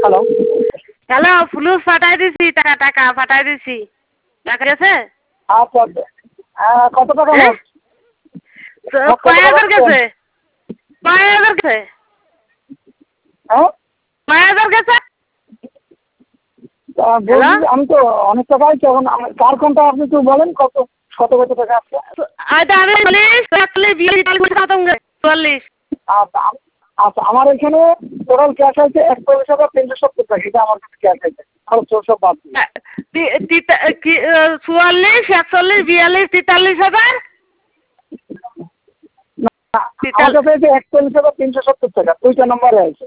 Hello. Hello, ফুলুস পাঠাই দিছি, টাকা পাঠাই দিছি। টাকা গেছে? আচ্ছা আচ্ছা। কত টাকা হ্যাঁ? মোট? কয় হাজার গেছে? কয় হাজার গেছে? হ্যাঁ? কয় হাজার গেছে? হ্যালো? বলছি আমি তো অনেক টাকাই তখন কার কোনটা আপনি একটু বলেন কত কত টাকা আসছে? আচ্ছা, আমি 40 আচ্ছা আচ্ছা আমার এখানে টোটাল ক্যাশ আছে 41,370 টাকা। এটা আমার কাছে ক্যাশ আছে খরচ সব বাদ দিয়ে। 44, 46, 42, 43,000। আমার কাছে আছে 41,370 টাকা। দুইটা নম্বরে আছে।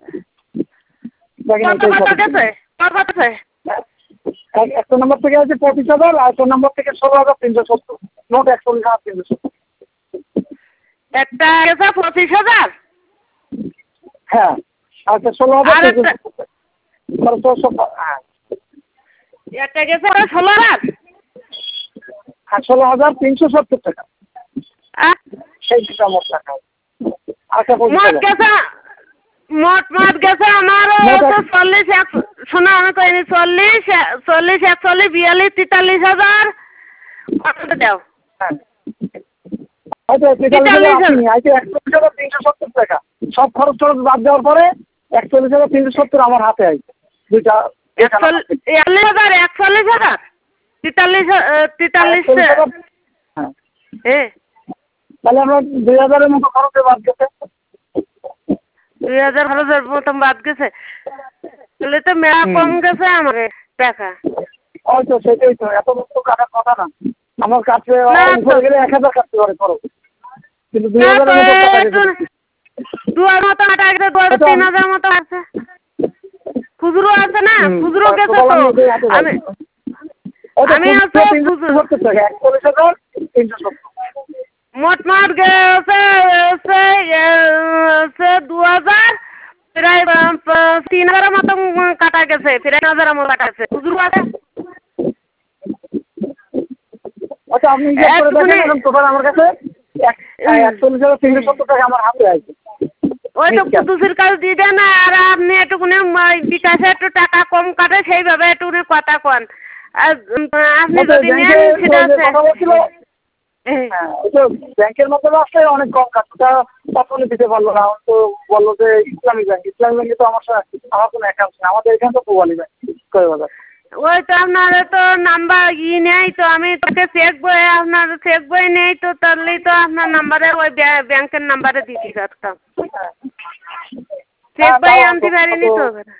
দেখেন কত গেছে? কত গেছে? একটা নম্বর থেকে আছে 25,000 আর একটা নম্বর থেকে 16,370 মোট 41,370। একটা গেছে 25,000। হ্যাঁ আচ্ছা 16,370 হ্যাঁ একটা গেছে 16,000। হ্যাঁ 16,370 টাকা। সেই দুটা মোট টাকা। আচ্ছা মোট গেছে আমার মোট 40, শোনো আমি কইনি 40, 41, 42, 43,000। কত দাও? হ্যাঁ আচ্ছা 43,000 আপনি আইতে 41,370 টাকা। সব খরচ টরচ বাদ দেওয়ার পরে 41,370 আমার হাতে আইছে দুইটা। 41,000, 41,000, 43, হ্যাঁ তাহলে আমরা 2,000-এর মতো খরচে বাদ গেছে। 2,000 খরচের মতন বাদ গেছে। তাহলে তো মেলা কম গেছে আমার টাকা। হয়তো সেটাই তো এত বস্তু কাটার কথা না। আমার কাছে উপরে গেলে 1,000 কাটতে পারে খরচ, কিন্তু 2,000-এর মতো টাকা গেছে। 2,000 মতো টাকা গেছে, 3,000 মতো আছে। খুচরো আছে না, খুচরো গেছে তো। আমি আছে খুচরো 41,370। মোট গেছে 2,000, প্রায় 3,000 মতো কাটা গেছে, প্রায় 1,000 মতো কাটা গেছে। খুচরো আছে। আচ্ছা আপনি হিসাব করে দেখেন এখন টোটাল আমার কাছে 41,370 টাকা আমার হাতে আছে। ওই তো কুদ্দুসের কাছে দিয়ে দেন, আর আপনি একটুকুনি বিকাশে একটু টাকা কম কাটে সেইভাবে একটুকুনি কথা কন। আর আপনি যদি নেন সেটা আছে। ব্যাংকের মাধ্যমে আসলে অনেক কম কাটটা তখনই দিতে পারলো না। তো বললো যে ইসলামী ব্যাংকে তো আমার কোনো অ্যাকাউন্ট নেই। আমাদের এখানে তো পূবালী ব্যাংক কয়বাজার। ওই তো আপনার তো নাম্বার নেই তো, আমি তোকে চেক বই আপনার চেক বই নেই তো, তাহলেই তো আপনার নাম্বারে ওই ব্যাংকের নাম্বারে দিতে পারতাম। চেক বই আনতে পারিনি তো।